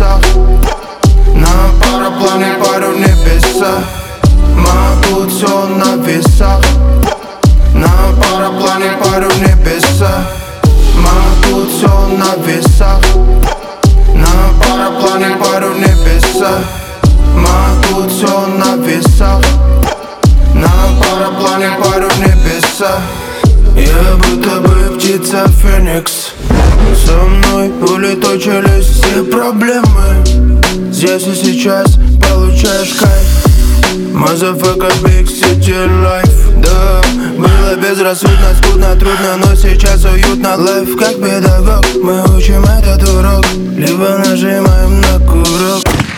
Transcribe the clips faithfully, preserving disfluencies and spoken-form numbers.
весах, на параплане пару небеса. Могу все на весах, на параплане пару небеса. Могу все на весах, на параплане пару небеса. Могу все на весах, на параплане пару небеса. Я будто бы птица Феникс, со мной улетучились все проблемы. Здесь и сейчас получаешь кайф. Motherfucker, big city life. Да, было безрассудно, скудно, трудно, но сейчас уютно. Лайф как педагог, мы учим этот урок, либо нажимаем на курок.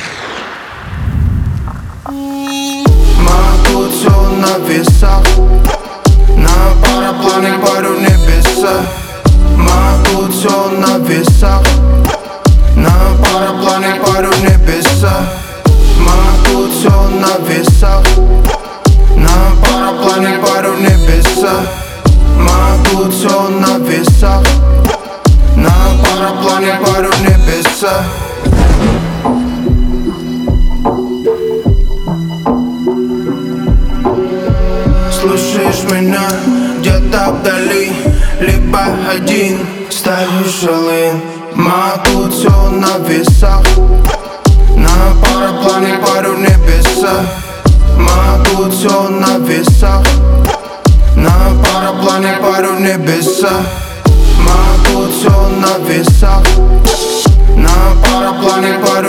Могу все на весах, на параплане пару небеса. Могу все на весах, на параплане пару небеса. Могу все на весах, на параплане пару небеса. Могу все на весах, на параплане пару небеса. Слушаешь меня где-то вдали, либо один ставишь шалын. Могу все на весах, на параплане пару небеса. Могу все на весах, на параплане пару небеса. Могу все на весах, на параплане пару